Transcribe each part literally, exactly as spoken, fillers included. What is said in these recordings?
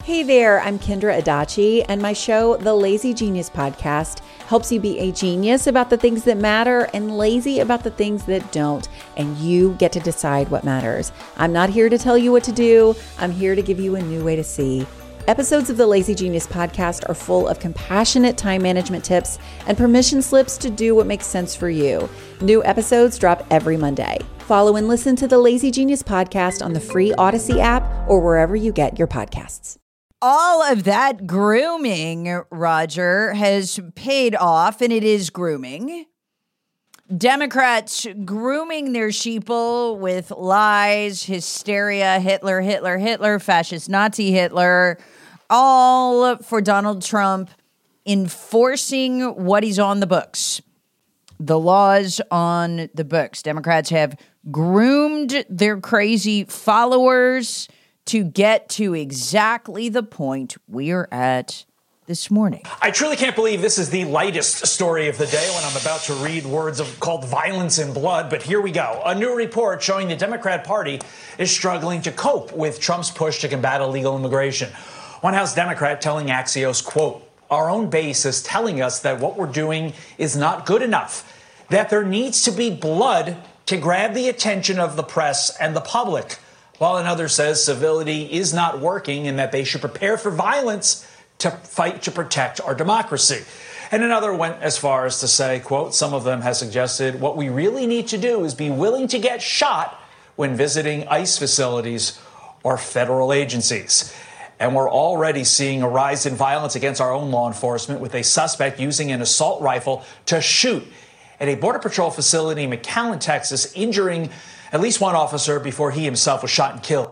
Hey there, I'm Kendra Adachi, and my show, The Lazy Genius Podcast, helps you be a genius about the things that matter and lazy about the things that don't, and you get to decide what matters. I'm not here to tell you what to do. I'm here to give you a new way to see. Episodes of the Lazy Genius Podcast are full of compassionate time management tips and permission slips to do what makes sense for you. New episodes drop every Monday. Follow and listen to the Lazy Genius Podcast on the free Odyssey app or wherever you get your podcasts. All of that grooming, Roger, has paid off, and it is grooming. Democrats grooming their sheeple with lies, hysteria, Hitler, Hitler, Hitler, fascist Nazi Hitler, all for Donald Trump enforcing what is on the books, the laws on the books. Democrats have groomed their crazy followers to get to exactly the point we're at this morning. I truly can't believe this is the lightest story of the day when I'm about to read words of called violence and blood, but here we go. A new report showing the Democrat Party is struggling to cope with Trump's push to combat illegal immigration. One House Democrat telling Axios, quote, "Our own base is telling us that what we're doing is not good enough, that there needs to be blood to grab the attention of the press and the public." While another says civility is not working and that they should prepare for violence to fight to protect our democracy. And another went as far as to say, quote, some of them have suggested what we really need to do is be willing to get shot when visiting ICE facilities or federal agencies. And we're already seeing a rise in violence against our own law enforcement with a suspect using an assault rifle to shoot at a Border Patrol facility in McAllen, Texas, injuring at least one officer before he himself was shot and killed.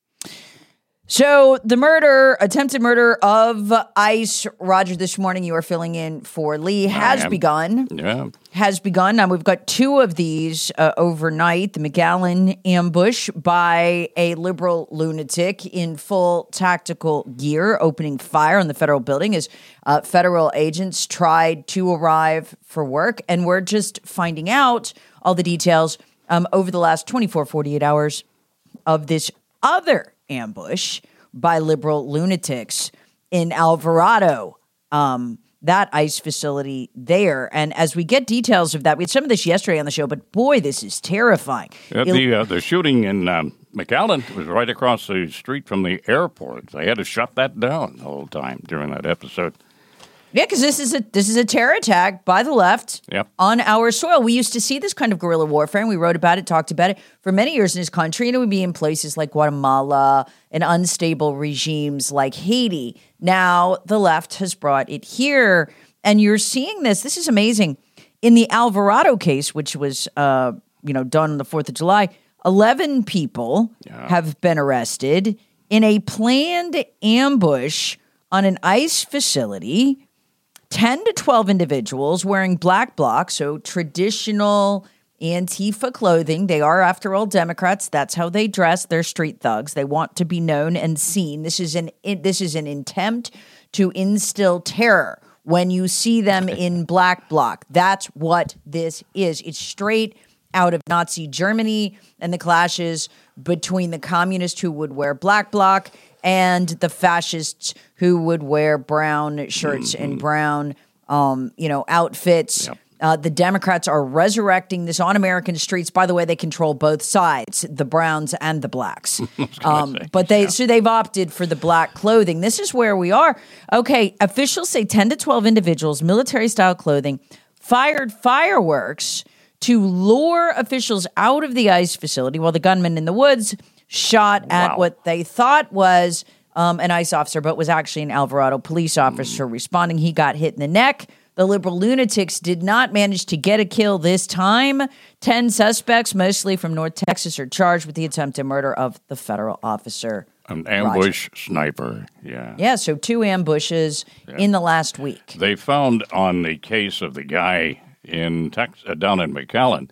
So the murder, attempted murder of ICE, Roger, this morning you are filling in for Lee, has begun. Yeah. Has begun. Now we've got two of these uh, overnight. The McAllen ambush by a liberal lunatic in full tactical gear, opening fire on the federal building as uh, federal agents tried to arrive for work. And we're just finding out all the details um, over the last twenty-four, forty-eight hours of this other ambush by liberal lunatics in Alvarado, um, that ICE facility there. And as we get details of that, we had some of this yesterday on the show, but boy, this is terrifying. Yeah, the, uh, the shooting in um, McAllen was right across the street from the airport. They had to shut that down the whole time during that episode. Yeah, because this is a this is a terror attack by the left yep. on our soil. We used to see this kind of guerrilla warfare, and we wrote about it, talked about it for many years in this country, and it would be in places like Guatemala and unstable regimes like Haiti. Now, the left has brought it here, and you're seeing this. This is amazing. In the Alvarado case, which was uh, you know done on the fourth of July, eleven people yeah. have been arrested in a planned ambush on an ICE facility. ten to twelve individuals wearing black blocs, so traditional Antifa clothing. They are, after all, Democrats. That's how they dress. They're street thugs. They want to be known and seen. This is an this is an attempt to instill terror when you see them in black bloc. That's what this is. It's straight out of Nazi Germany and the clashes between the communists who would wear black bloc and the fascists who would wear brown shirts mm-hmm. and brown, um, you know, outfits. Yep. Uh, the Democrats are resurrecting this on American streets. By the way, they control both sides, the browns and the blacks. um, say, but they yeah. so they've opted for the black clothing. This is where we are. Okay, officials say ten to twelve individuals, military-style clothing, fired fireworks to lure officials out of the ICE facility while the gunman in the woods shot at wow. what they thought was um, an ICE officer, but was actually an Alvarado police officer mm. responding. He got hit in the neck. The liberal lunatics did not manage to get a kill this time. Ten suspects, mostly from North Texas, are charged with the attempted murder of the federal officer. An ambush Roger. sniper, yeah. Yeah, so two ambushes yeah. in the last week. They found on the case of the guy in Tex- uh, down in McAllen,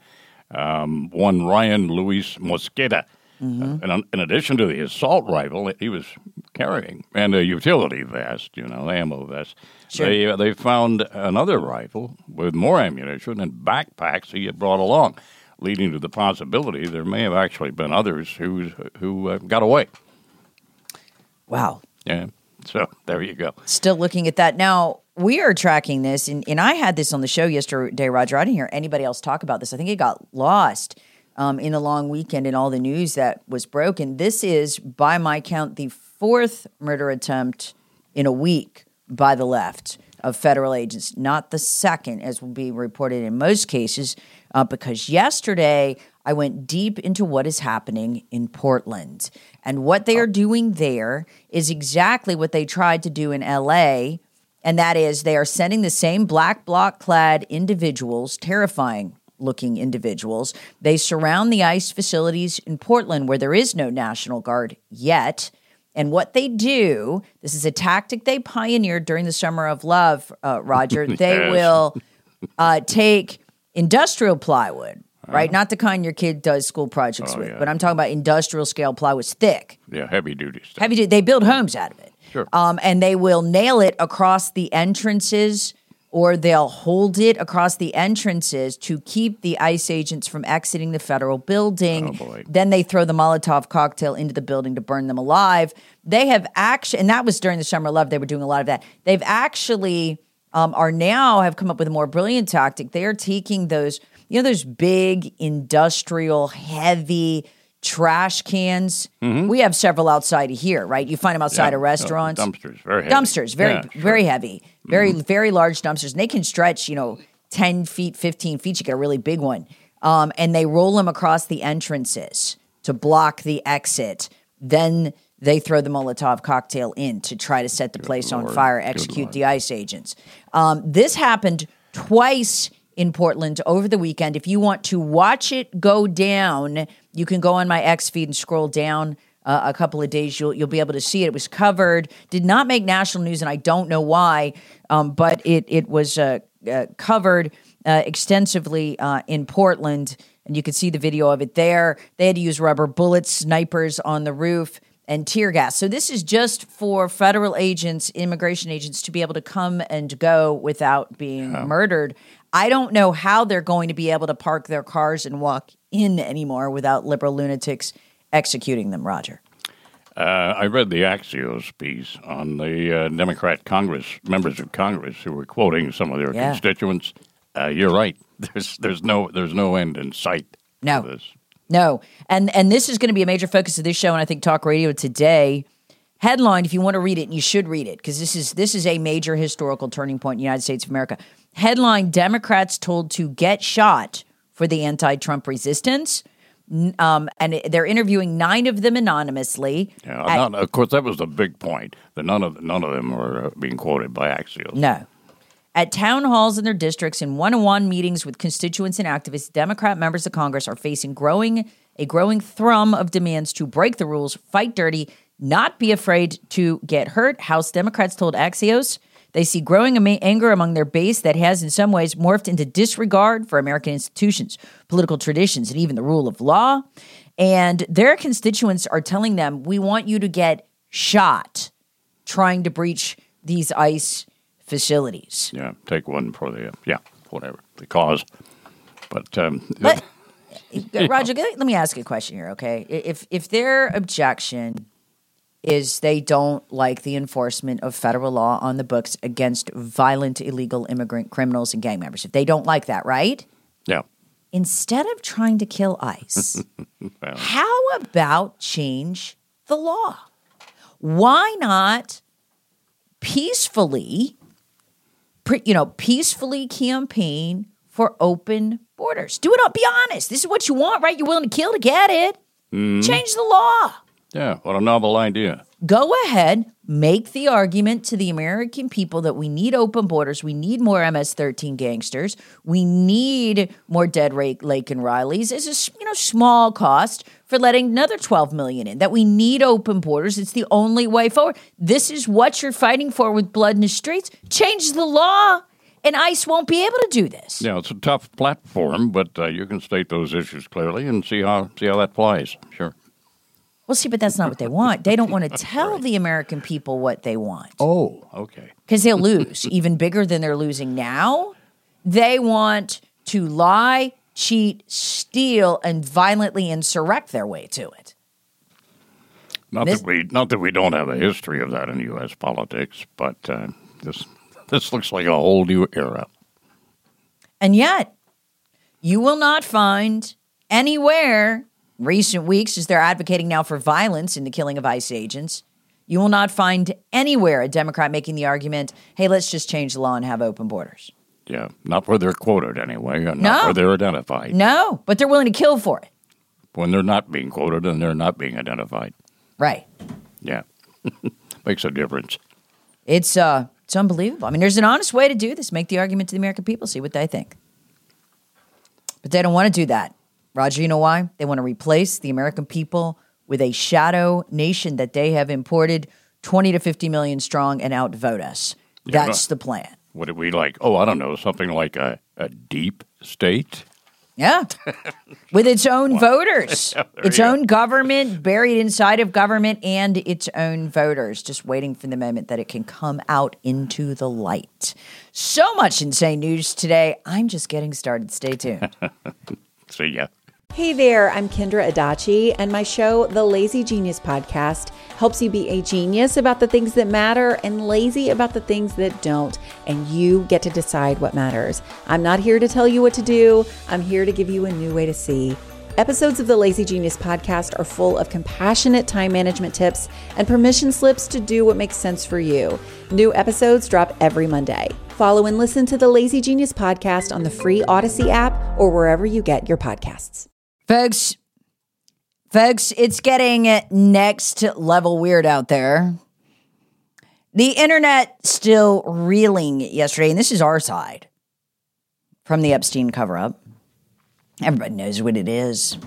um, one Ryan Luis Mosqueda. Mm-hmm. Uh, and in addition to the assault rifle, he was carrying, and a utility vest, you know, ammo vest. Sure. They uh, they found another rifle with more ammunition and backpacks he had brought along, leading to the possibility there may have actually been others who who uh, got away. Wow. Yeah. So there you go. Still looking at that. Now, we are tracking this, and, and I had this on the show yesterday, Roger. I didn't hear anybody else talk about this. I think it got lost um, in the long weekend and all the news that was broken. This is, by my count, the fourth murder attempt in a week by the left of federal agents, not the second, as will be reported in most cases, uh, because yesterday I went deep into what is happening in Portland. And what they are doing there is exactly what they tried to do in L A, and that is they are sending the same black bloc-clad individuals, terrifying-looking individuals. They surround the ICE facilities in Portland where there is no National Guard yet. And what they do, this is a tactic they pioneered during the Summer of Love, uh, Roger. They Yes. will uh, take industrial plywood, right? Not the kind your kid does school projects Oh, with, yeah. but I'm talking about industrial scale plywood. It's thick. Yeah, heavy duty stuff. Heavy duty. They build homes out of it. Sure. Um, and they will nail it across the entrances, or they'll hold it across the entrances to keep the ICE agents from exiting the federal building. Oh, boy. Then they throw the Molotov cocktail into the building to burn them alive. They have actually, and that was during the Summer of Love, they were doing a lot of that. They've actually um, are now have come up with a more brilliant tactic. They are taking those, you know, those big industrial heavy trash cans. We have several outside of here, right? You find them outside Yeah. of restaurants. Oh, dumpsters, very heavy. Dumpsters, very, Yeah, sure. very heavy, very, very large dumpsters. And they can stretch, you know, ten feet, fifteen feet. You get a really big one. Um, and they roll them across the entrances to block the exit. Then they throw the Molotov cocktail in to try to set the place on Lord. fire, Good execute Lord. the ICE agents. Um, this happened twice in Portland over the weekend. If you want to watch it go down, you can go on my X feed and scroll down uh, a couple of days. You'll you'll be able to see it. It was covered. Did not make national news, and I don't know why, um, but it it was uh, uh, covered uh, extensively uh, in Portland, and you can see the video of it there. They had to use rubber bullets, snipers on the roof, and tear gas. So this is just for federal agents, immigration agents, to be able to come and go without being murdered. I don't know how they're going to be able to park their cars and walk in anymore without liberal lunatics executing them, Roger. Uh, I read the Axios piece on the uh, Democrat Congress, members of Congress who were quoting some of their Yeah. constituents. Uh, you're right. There's there's no there's no end in sight. No. To this. No. And and this is going to be a major focus of this show, and I think Talk Radio Today. Headline, if you want to read it, and you should read it, because this is this is a major historical turning point in the United States of America. Headline, Democrats told to get shot for the anti-Trump resistance. Um, and they're interviewing nine of them anonymously. Yeah, At- not, of course, that was the big point. That none of none of them were uh, being quoted by Axios. No. At town halls in their districts and one-on-one meetings with constituents and activists, Democrat members of Congress are facing growing a growing thrum of demands to break the rules, fight dirty, not be afraid to get hurt. House Democrats told Axios they see growing ama- anger among their base that has in some ways morphed into disregard for American institutions, political traditions, and even the rule of law. And their constituents are telling them, we want you to get shot trying to breach these ICE facilities. Yeah, take one for the, uh, yeah, whatever, the cause. But, um, But, Roger, let me ask you a question here, okay? If if their objection is they don't like the enforcement of federal law on the books against violent, illegal immigrant criminals and gang members, if they don't like that, right? yeah. Instead of trying to kill ICE, Well, how about change the law? Why not peacefully, pre- you know, peacefully campaign for open borders? Do it up. Be honest. This is what you want, right? You're willing to kill to get it. Change the law. yeah, what a novel idea. Go ahead, make the argument to the American people that we need open borders. We need more M S thirteen gangsters. We need more dead Ray- Lake and Rileys as a s- you know small cost for letting another twelve million in. That we need open borders. It's the only way forward. This is what you're fighting for with blood in the streets. Change the law, and ICE won't be able to do this. Yeah, it's a tough platform, but uh, you can state those issues clearly and see how see how that flies. Sure. Well, see, but that's not what they want. They don't want to tell the American people what they want. Oh, okay. Because they'll lose even bigger than they're losing now. They want to lie, cheat, steal, and violently insurrect their way to it. Not This- that we not that we don't have a history of that in U S politics, but uh, this this looks like a whole new era. And yet, you will not find anywhere recent weeks, as they're advocating now for violence in the killing of ICE agents, you will not find anywhere a Democrat making the argument, hey, let's just change the law and have open borders. Yeah, not where they're quoted anyway, and No. not where they're identified. No, but they're willing to kill for it. When they're not being quoted and they're not being identified. Right. Yeah, makes a difference. It's uh, it's unbelievable. I mean, there's an honest way to do this. Make the argument to the American people, see what they think. But they don't want to do that. Roger, you know why? They want to replace the American people with a shadow nation that they have imported twenty to fifty million strong and outvote us. Yeah, That's no. the plan. What did we like? Oh, I don't know, something like a, a deep state? Yeah. With its own voters, Yeah, there its you go. own government buried inside of government and its own voters, just waiting for the moment that it can come out into the light. So much insane news today. I'm just getting started. Stay tuned. See ya. Hey there, I'm Kendra Adachi, and my show, The Lazy Genius Podcast, helps you be a genius about the things that matter and lazy about the things that don't, and you get to decide what matters. I'm not here to tell you what to do. I'm here to give you a new way to see. Episodes of the Lazy Genius Podcast are full of compassionate time management tips and permission slips to do what makes sense for you. New episodes drop every Monday. Follow and listen to the Lazy Genius Podcast on the free Odyssey app or wherever you get your podcasts. Folks, folks, it's getting next level weird out there. The internet still reeling yesterday, and this is our side from the Epstein cover-up. Everybody knows what it is.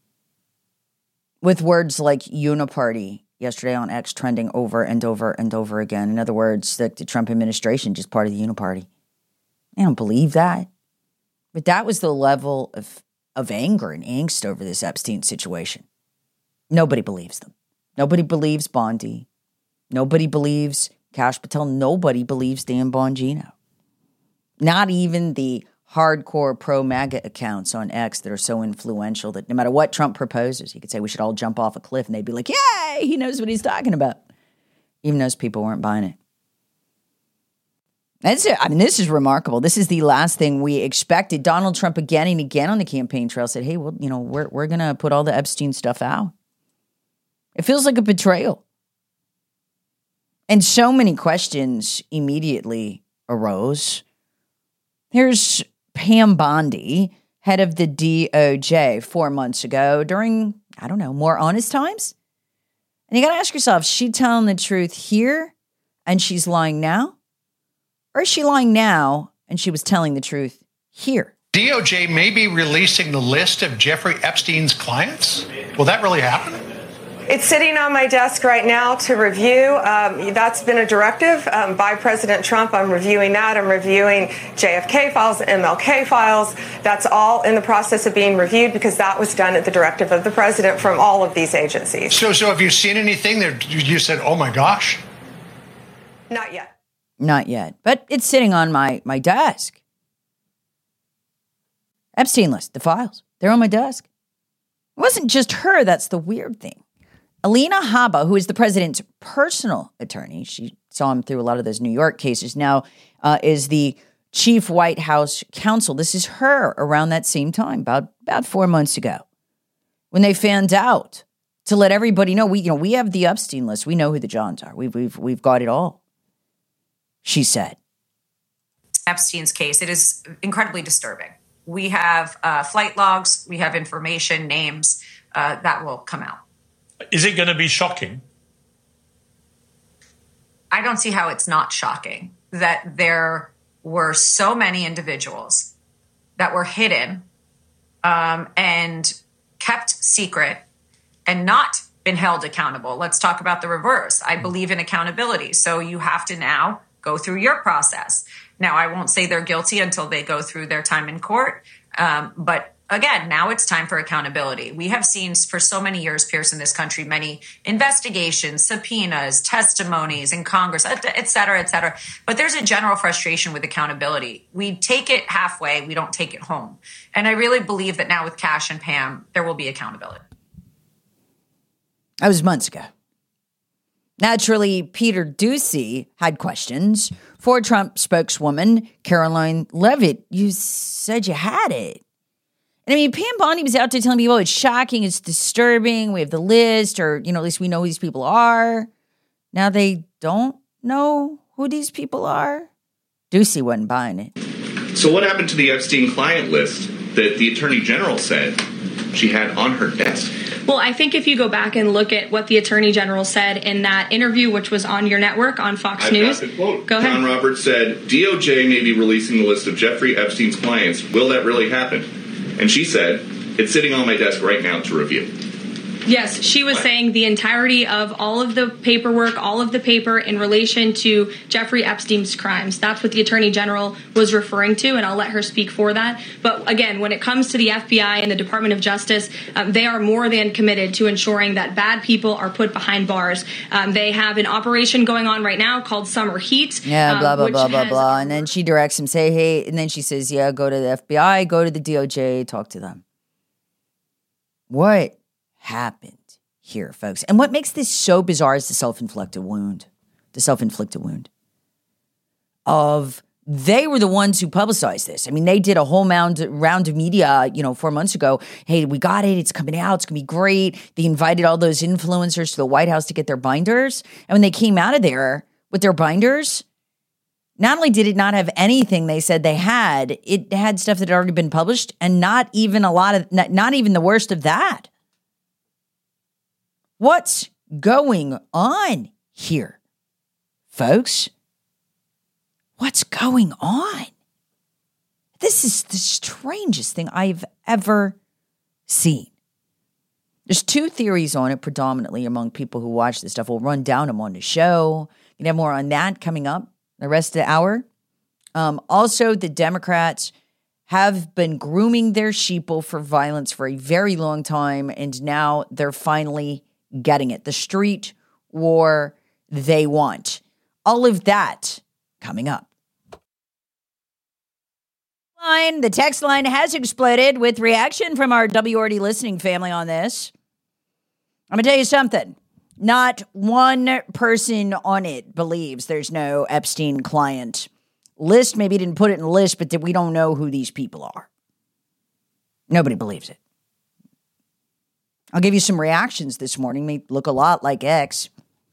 With words like uniparty yesterday on X trending over and over and over again. In other words, that the Trump administration just part of the uniparty. I don't believe that. But that was the level of of anger and angst over this Epstein situation. Nobody believes them. Nobody believes Bondi. Nobody believes Kash Patel. Nobody believes Dan Bongino. Not even the hardcore pro-MAGA accounts on X that are so influential that no matter what Trump proposes, he could say we should all jump off a cliff and they'd be like, yay, he knows what he's talking about. Even those people weren't buying it. That's it. I mean, this is remarkable. This is the last thing we expected. Donald Trump again and again on the campaign trail said, hey, well, you know, we're we're going to put all the Epstein stuff out. It feels like a betrayal. And so many questions immediately arose. Here's Pam Bondi, head of the D O J, four months ago during, I don't know, more honest times. And you got to ask yourself, is she telling the truth here and she's lying now? Or is she lying now and she was telling the truth here? D O J may be releasing the list of Jeffrey Epstein's clients? Will that really happen? It's sitting on my desk right now to review. Um, that's been a directive um, by President Trump. I'm reviewing that. I'm reviewing J F K files, M L K files. That's all in the process of being reviewed because that was done at the directive of the president from all of these agencies. So, so have you seen anything that you said, oh my gosh? Not yet. Not yet, but it's sitting on my, my desk. Epstein list, the files, they're on my desk. It wasn't just her, that's the weird thing. Alina Habba, who is the president's personal attorney, she saw him through a lot of those New York cases, now uh, is the chief White House counsel. This is her around that same time, about, about four months ago, when they found out to let everybody know, we, you know, we have the Epstein list. We know who the Johns are. We've, we've, we've got it all. She said. Epstein's case, it is incredibly disturbing. We have uh, flight logs, we have information, names uh, that will come out. Is it going to be shocking? I don't see how it's not shocking that there were so many individuals that were hidden um, and kept secret and not been held accountable. Let's talk about the reverse. I believe in accountability. So you have to now go through your process. Now, I won't say they're guilty until they go through their time in court. Um, but again, now it's time for accountability. We have seen for so many years, Pierce, in this country, many investigations, subpoenas, testimonies in Congress, et cetera, et cetera. But there's a general frustration with accountability. We take it halfway. We don't take it home. And I really believe that now with Kash and Pam, there will be accountability. That was months ago. Naturally, Peter Doocy had questions. For Trump spokeswoman Caroline Leavitt, you said you had it. And I mean, Pam Bondi was out there telling people it's shocking, it's disturbing. We have the list, or, you know, at least we know who these people are. Now they don't know who these people are. Doocy wasn't buying it. So what happened to the Epstein client list that the Attorney General said she had on her desk? Well, I think if you go back and look at what the Attorney General said in that interview, which was on your network, on Fox I've News. got the quote. Go ahead. John Roberts said, D O J may be releasing the list of Jeffrey Epstein's clients. Will that really happen? And she said, it's sitting on my desk right now to review. Yes, she was What? saying the entirety of all of the paperwork, all of the paper in relation to Jeffrey Epstein's crimes. That's what the Attorney General was referring to, and I'll let her speak for that. But again, when it comes to the F B I and the Department of Justice, um, they are more than committed to ensuring that bad people are put behind bars. Um, they have an operation going on right now called Summer Heat. Yeah, um, blah, blah, which blah, blah, has- blah. And then she directs him, say, hey, and then she says, yeah, go to the F B I, go to the D O J, talk to them. What happened here, folks? And what makes this so bizarre is the self-inflicted wound. The self-inflicted wound of they were the ones who publicized this. I mean, they did a whole round, round of media, you know, four months ago. Hey, we got it. It's coming out. It's going to be great. They invited all those influencers to the White House to get their binders. And when they came out of there with their binders, not only did it not have anything they said they had, it had stuff that had already been published, and not even a lot of, not, not even the worst of that. What's going on here, folks? What's going on? This is the strangest thing I've ever seen. There's two theories on it predominantly among people who watch this stuff. We'll run down them on the show. You can have more on that coming up the rest of the hour. Um, also, the Democrats have been grooming their sheeple for violence for a very long time, and now they're finally getting it. The street war they want. All of that coming up. Line, the text line has exploded with reaction from our W R D listening family on this. I'm going to tell you something. Not one person on it believes there's no Epstein client list. Maybe didn't put it in the list, but that we don't know who these people are. Nobody believes it. I'll give you some reactions this morning. They look a lot like X.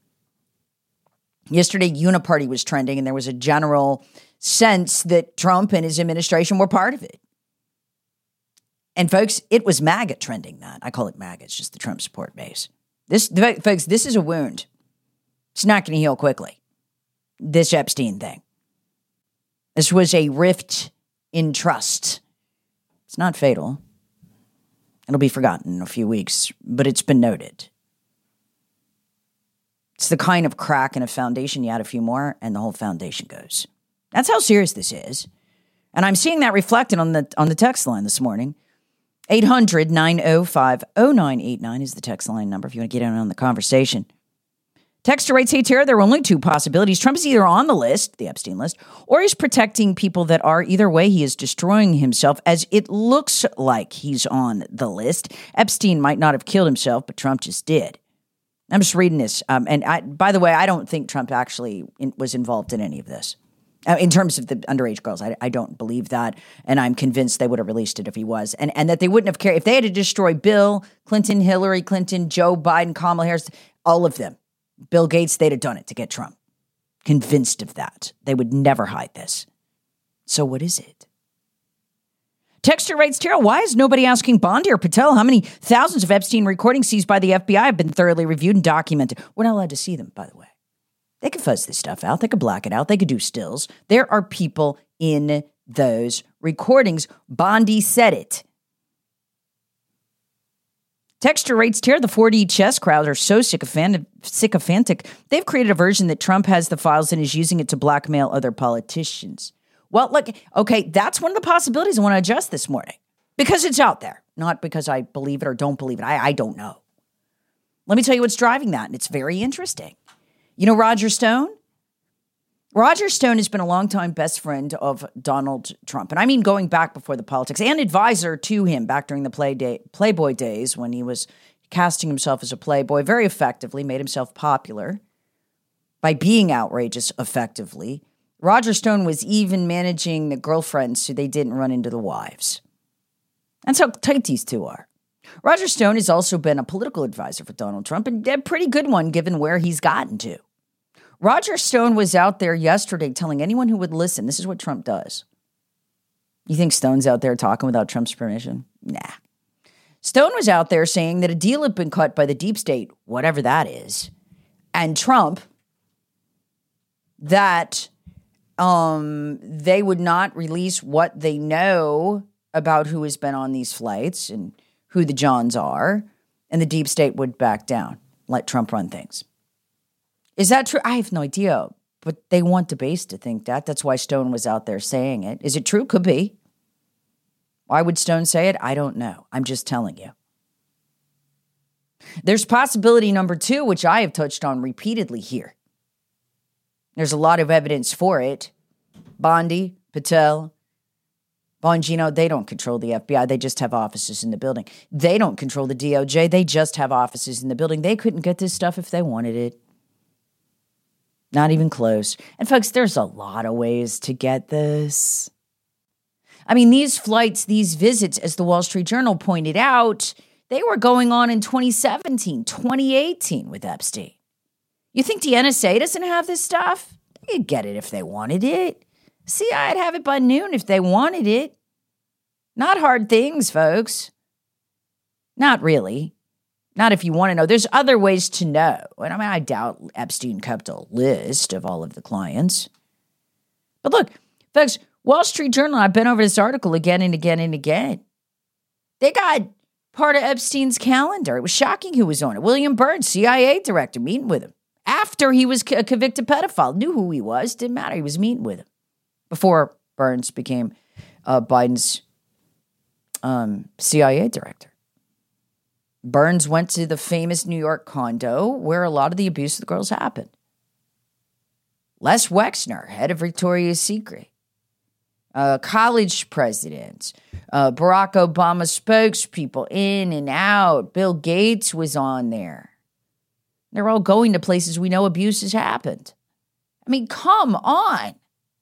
Yesterday, Uniparty was trending, and there was a general sense that Trump and his administration were part of it. And folks, it was MAGA trending that. I call it MAGA. It's just the Trump support base. This, folks, this is a wound. It's not going to heal quickly. This Epstein thing. This was a rift in trust. It's not fatal. It'll be forgotten in a few weeks, but it's been noted. It's the kind of crack in a foundation. You add a few more, and the whole foundation goes. That's how serious this is. And I'm seeing that reflected on the on the text line this morning. eight hundred, nine oh five, oh nine eight nine is the text line number if you want to get in on the conversation. Texter writes, hey, Tara, there are only two possibilities. Trump is either on the list, the Epstein list, or he's protecting people that are. Either way, he is destroying himself, as it looks like he's on the list. Epstein might not have killed himself, but Trump just did. I'm just reading this. Um, and I, by the way, I don't think Trump actually in, was involved in any of this. Uh, in terms of the underage girls, I, I don't believe that. And I'm convinced they would have released it if he was. And, and that they wouldn't have cared. If they had to destroy Bill Clinton, Hillary Clinton, Joe Biden, Kamala Harris, all of them, Bill Gates, they'd have done it to get Trump. Convinced of that. They would never hide this. So what is it? Texter writes, Tara, why is nobody asking Bondi or Patel how many thousands of Epstein recordings seized by the F B I have been thoroughly reviewed and documented? We're not allowed to see them, by the way. They could fuzz this stuff out. They could black it out. They could do stills. There are people in those recordings. Bondi said it. Texture rates tear. The four D chess crowd are so sycophant- sycophantic. They've created a version that Trump has the files and is using it to blackmail other politicians. Well, look, okay, that's one of the possibilities I want to adjust this morning because it's out there, not because I believe it or don't believe it. I, I don't know. Let me tell you what's driving that, and it's very interesting. You know Roger Stone? Roger Stone has been a longtime best friend of Donald Trump. And I mean going back before the politics, and advisor to him back during the play day, Playboy days when he was casting himself as a Playboy very effectively, made himself popular by being outrageous effectively. Roger Stone was even managing the girlfriends so they didn't run into the wives. That's how tight these two are. Roger Stone has also been a political advisor for Donald Trump, and a pretty good one given where he's gotten to. Roger Stone was out there yesterday telling anyone who would listen, this is what Trump does. You think Stone's out there talking without Trump's permission? Nah. Stone was out there saying that a deal had been cut by the deep state, whatever that is, and Trump, that um, they would not release what they know about who has been on these flights and who the Johns are, and the deep state would back down, let Trump run things. Is that true? I have no idea, but they want the base to think that. That's why Stone was out there saying it. Is it true? Could be. Why would Stone say it? I don't know. I'm just telling you. There's possibility number two, which I have touched on repeatedly here. There's a lot of evidence for it. Bondi, Patel, Bongino, they don't control the F B I. They just have offices in the building. They don't control the D O J. They just have offices in the building. They couldn't get this stuff if they wanted it. Not even close. And folks, there's a lot of ways to get this. I mean, these flights, these visits, as the Wall Street Journal pointed out, they were going on in twenty seventeen, twenty eighteen with Epstein. You think the N S A doesn't have this stuff? They'd get it if they wanted it. C I A'd have it by noon if they wanted it. Not hard things, folks. Not really. Not if you want to know. There's other ways to know. And I mean, I doubt Epstein kept a list of all of the clients. But look, folks, Wall Street Journal, I've been over this article again and again and again. They got part of Epstein's calendar. It was shocking who was on it. William Burns, C I A director, meeting with him. After he was a convicted pedophile. Knew who he was. Didn't matter. He was meeting with him. Before Burns became uh, Biden's um, C I A director. Burns went to the famous New York condo where a lot of the abuse of the girls happened. Les Wexner, head of Victoria's Secret. Uh, college presidents. Uh, Barack Obama spokespeople in and out. Bill Gates was on there. They're all going to places we know abuse has happened. I mean, come on.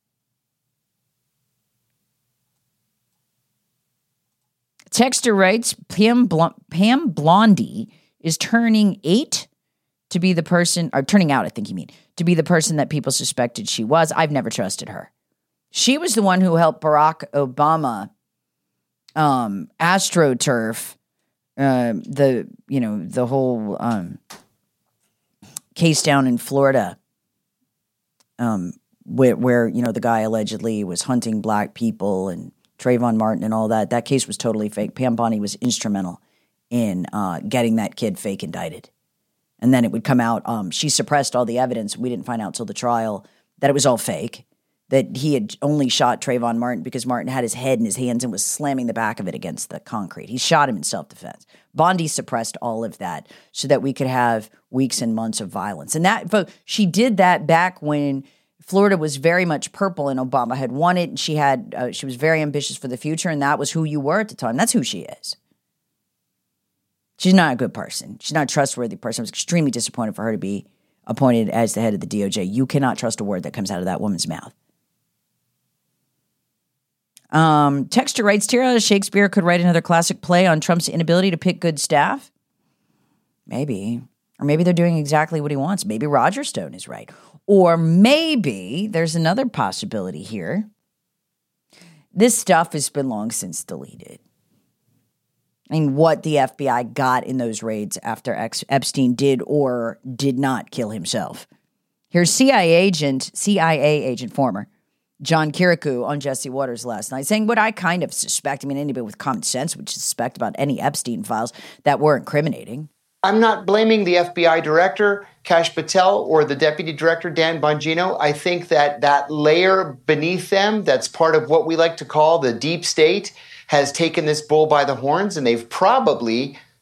Texter writes, Pam, Bl- Pam Blondie is turning eight to be the person, or turning out, I think you mean, to be the person that people suspected she was. I've never trusted her. She was the one who helped Barack Obama um, AstroTurf, uh, the, you know, the whole um, case down in Florida um, where, where, you know, the guy allegedly was hunting black people and Trayvon Martin and all that. That case was totally fake. Pam Bondi was instrumental in uh, getting that kid fake indicted. And then it would come out. Um, she suppressed all the evidence. We didn't find out till the trial that it was all fake, that he had only shot Trayvon Martin because Martin had his head in his hands and was slamming the back of it against the concrete. He shot him in self-defense. Bondi suppressed all of that so that we could have weeks and months of violence. And that, she did that back when Florida was very much purple and Obama had won it. And she had, uh, she was very ambitious for the future. And that was who you were at the time. That's who she is. She's not a good person. She's not a trustworthy person. I was extremely disappointed for her to be appointed as the head of the D O J. You cannot trust a word that comes out of that woman's mouth. Um, Texter writes, Tara, Shakespeare could write another classic play on Trump's inability to pick good staff. Maybe. Or maybe they're doing exactly what he wants. Maybe Roger Stone is right. Or maybe there's another possibility here. This stuff has been long since deleted. I mean, what the F B I got in those raids after Epstein did or did not kill himself. Here's C I A agent, C I A agent former, John Kirikou on Jesse Waters last night saying what I kind of suspect, I mean, anybody with common sense would suspect about any Epstein files that were incriminating. I'm not blaming the F B I director, Kash Patel, or the deputy director, Dan Bongino. I think that that layer beneath them, that's part of what we like to call the deep state, has taken this bull by the horns, and they've probably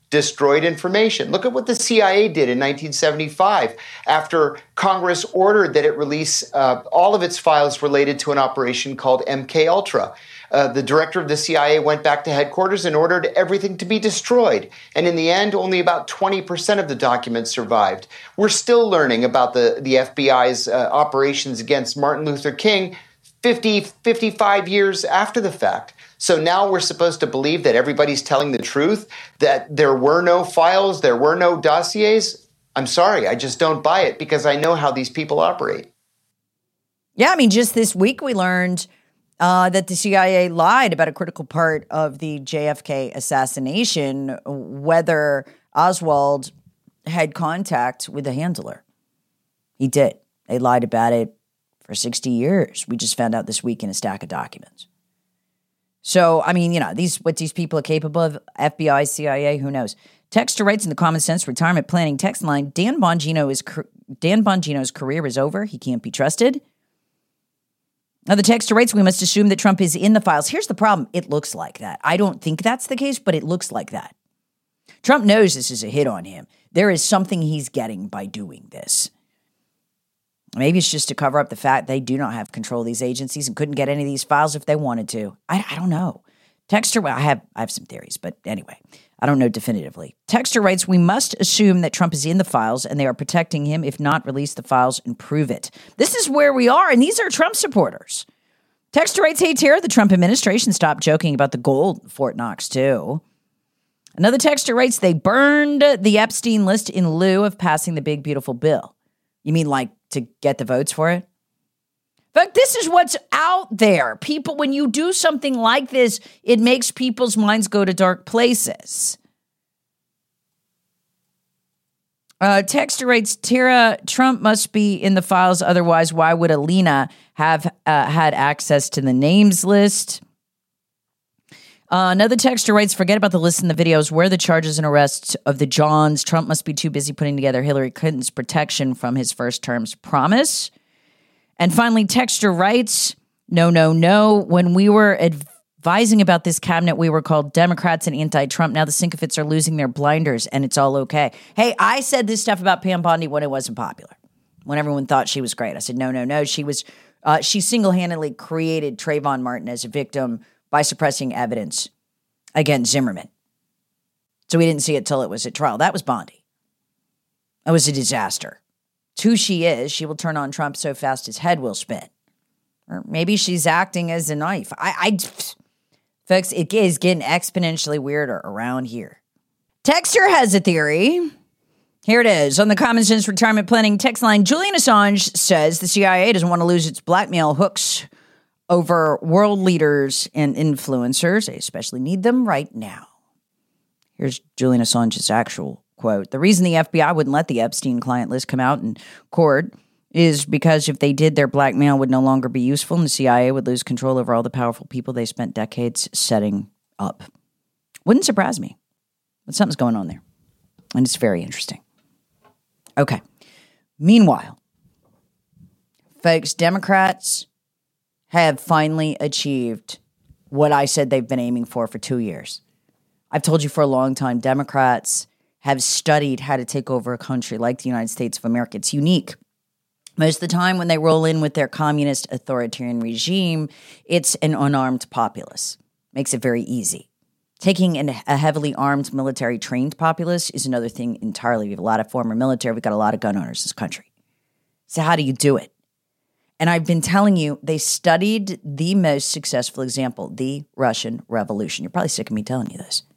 destroyed information. Look at what the C I A did in nineteen seventy-five after Congress ordered that it release uh, all of its files related to an operation called M K Ultra. Uh, the director of the C I A went back to headquarters and ordered everything to be destroyed. And in the end, only about twenty percent of the documents survived. We're still learning about the, the F B I's uh, operations against Martin Luther King fifty, fifty-five years after the fact. So now we're supposed to believe that everybody's telling the truth, that there were no files, there were no dossiers. I'm sorry, I just don't buy it because I know how these people operate. Yeah, I mean, just this week we learned uh, that the C I A lied about a critical part of the J F K assassination, whether Oswald had contact with the handler. He did. They lied about it for sixty years. We just found out this week in a stack of documents. So, I mean, you know, these what these people are capable of, F B I, C I A, who knows? Texter writes in the Common Sense Retirement Planning text line, Dan Bongino is Dan Bongino's career is over. He can't be trusted. Now, the texter writes, we must assume that Trump is in the files. Here's the problem. It looks like that. I don't think that's the case, but it looks like that. Trump knows this is a hit on him. There is something he's getting by doing this. Maybe it's just to cover up the fact they do not have control of these agencies and couldn't get any of these files if they wanted to. I, I don't know. Texter, well, I have I have some theories, but anyway, I don't know definitively. Texter writes, we must assume that Trump is in the files and they are protecting him. If not, release the files and prove it. This is where we are, and these are Trump supporters. Texter writes, hey, Tara, the Trump administration stopped joking about the gold in Fort Knox, too. Another texter writes, they burned the Epstein list in lieu of passing the big, beautiful bill. You mean like to get the votes for it? In fact, this is what's out there. People, when you do something like this, it makes people's minds go to dark places. Uh, Texter writes, Tara, Trump must be in the files. Otherwise, why would Alina have uh, had access to the names list? Uh, another texter writes, forget about the list and the videos. Where are the charges and arrests of the Johns? Trump must be too busy putting together Hillary Clinton's protection from his first term's promise. And finally, texter writes, no, no, no. When we were advising about this cabinet, we were called Democrats and anti-Trump. Now the sycophants are losing their blinders and it's all okay. Hey, I said this stuff about Pam Bondi when it wasn't popular, when everyone thought she was great. I said, no, no, no. She was, uh, she single-handedly created Trayvon Martin as a victim by suppressing evidence against Zimmerman. So we didn't see it till it was at trial. That was Bondi. It was a disaster. It's who she is. She will turn on Trump so fast his head will spin. Or maybe she's acting as a knife. I, I folks, it is getting exponentially weirder around here. Texter has a theory. Here it is. On the Common Sense Retirement Planning text line, Julian Assange says the C I A doesn't want to lose its blackmail hooks over world leaders and influencers. They especially need them right now. Here's Julian Assange's actual quote. The reason the F B I wouldn't let the Epstein client list come out in court is because if they did, their blackmail would no longer be useful and the C I A would lose control over all the powerful people they spent decades setting up. Wouldn't surprise me. But something's going on there. And it's very interesting. Okay. Meanwhile, folks, Democrats have finally achieved what I said they've been aiming for for two years. I've told you for a long time, Democrats have studied how to take over a country like the United States of America. It's unique. Most of the time when they roll in with their communist authoritarian regime, it's an unarmed populace. Makes it very easy. Taking an, a heavily armed military trained populace is another thing entirely. We have a lot of former military. We've got a lot of gun owners in this country. So how do you do it? And I've been telling you, they studied the most successful example, the Russian Revolution. You're probably sick of me telling you this.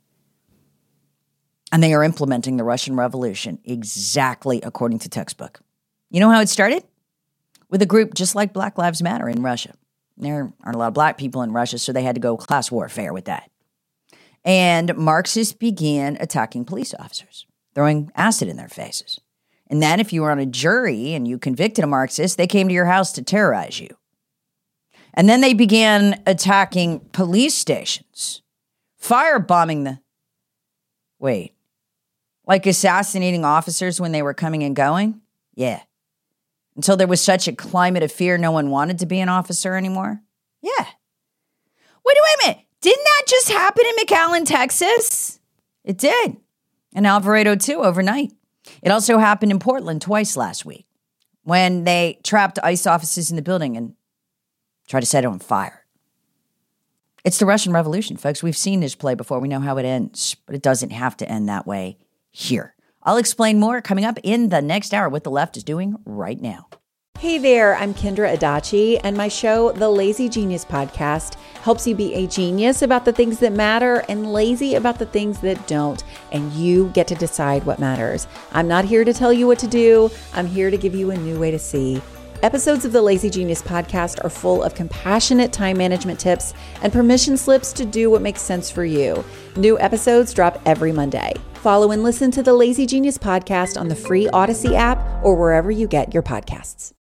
And they are implementing the Russian Revolution exactly according to textbook. You know how it started? With a group just like Black Lives Matter in Russia. There aren't a lot of black people in Russia, so they had to go class warfare with that. And Marxists began attacking police officers, throwing acid in their faces. And then if you were on a jury and you convicted a Marxist, they came to your house to terrorize you. And then they began attacking police stations, firebombing the... Wait, like assassinating officers when they were coming and going? Yeah. Until there was such a climate of fear, no one wanted to be an officer anymore? Yeah. Wait, wait a minute. Didn't that just happen in McAllen, Texas? It did. And Alvarado, too, overnight. It also happened in Portland twice last week when they trapped ICE officers in the building and tried to set it on fire. It's the Russian Revolution, folks. We've seen this play before. We know how it ends, but it doesn't have to end that way here. I'll explain more coming up in the next hour, what the left is doing right now. Hey there, I'm Kendra Adachi, and my show, The Lazy Genius Podcast, helps you be a genius about the things that matter and lazy about the things that don't, and you get to decide what matters. I'm not here to tell you what to do. I'm here to give you a new way to see. Episodes of the Lazy Genius Podcast are full of compassionate time management tips and permission slips to do what makes sense for you. New episodes drop every Monday. Follow and listen to the Lazy Genius Podcast on the free Odyssey app or wherever you get your podcasts.